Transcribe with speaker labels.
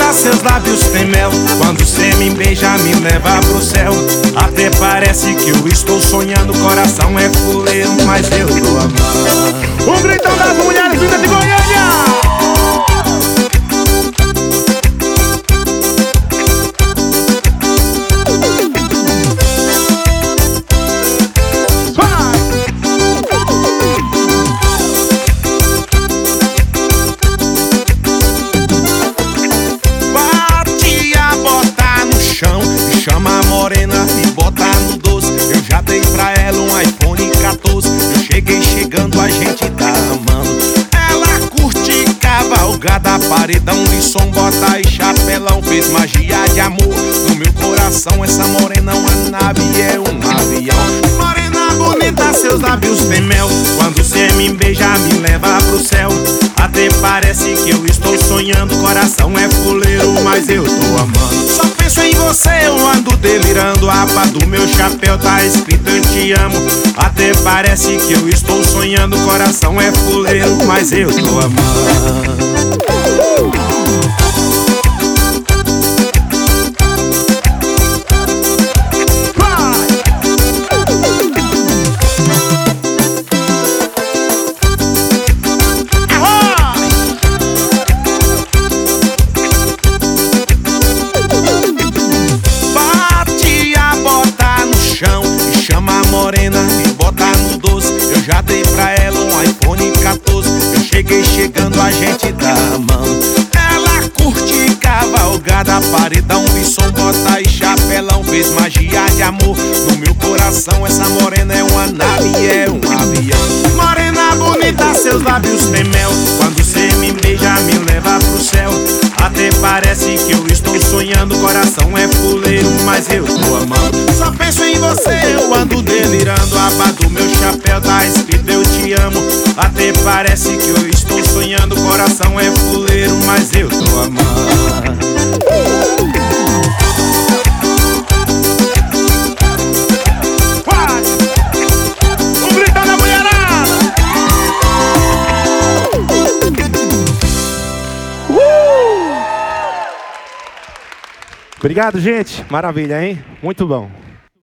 Speaker 1: bonita, seus lábios têm mel. Quando cê me beija, me leva pro céu. Até parece que eu estou sonhando. Coração é fuleiro, mas eu tô amando.
Speaker 2: Um gritão das mulheres vindas de Goiânia.
Speaker 1: Chama a morena e bota no doce. Eu já dei pra ela um iPhone 14. Eu cheguei chegando, a gente tá amando. Ela curte cavalgada, paredão de som, bota e chapelão. Fez magia de amor no meu coração. Essa morena é uma nave, é um avião. Morena bonita, seus lábios têm mel. Quando cê me beija, me leva pro céu. Até parece que eu estou sonhando. Coração é fuleiro, mas eu tô amando. Só penso em você, eu ando delirando. A aba do meu chapéu tá escrito eu te amo. Até parece que eu estou sonhando. Coração é fuleiro, mas eu tô amando. Chama a morena e bota no doce. Eu já dei pra ela um iPhone 14. Eu cheguei chegando, a gente tá amando. Ela curte cavalgada, paredão de som, bota e chapelão. Fez magia de amor no meu coração. Essa morena é uma nave, é um avião. Morena bonita, seus lábios têm mel. Quando cê me beija, me leva pro céu. Até parece que eu estou sonhando. Coração é fuleiro, mas eu tô amando. Só penso em você, eu ando delirando. A aba do meu chapéu tá escrito eu te amo. Até parece que eu estou sonhando. Coração é fuleiro, mas eu tô amando.
Speaker 2: Um gritão da mulherada. Obrigado, gente. Maravilha, hein? Muito bom.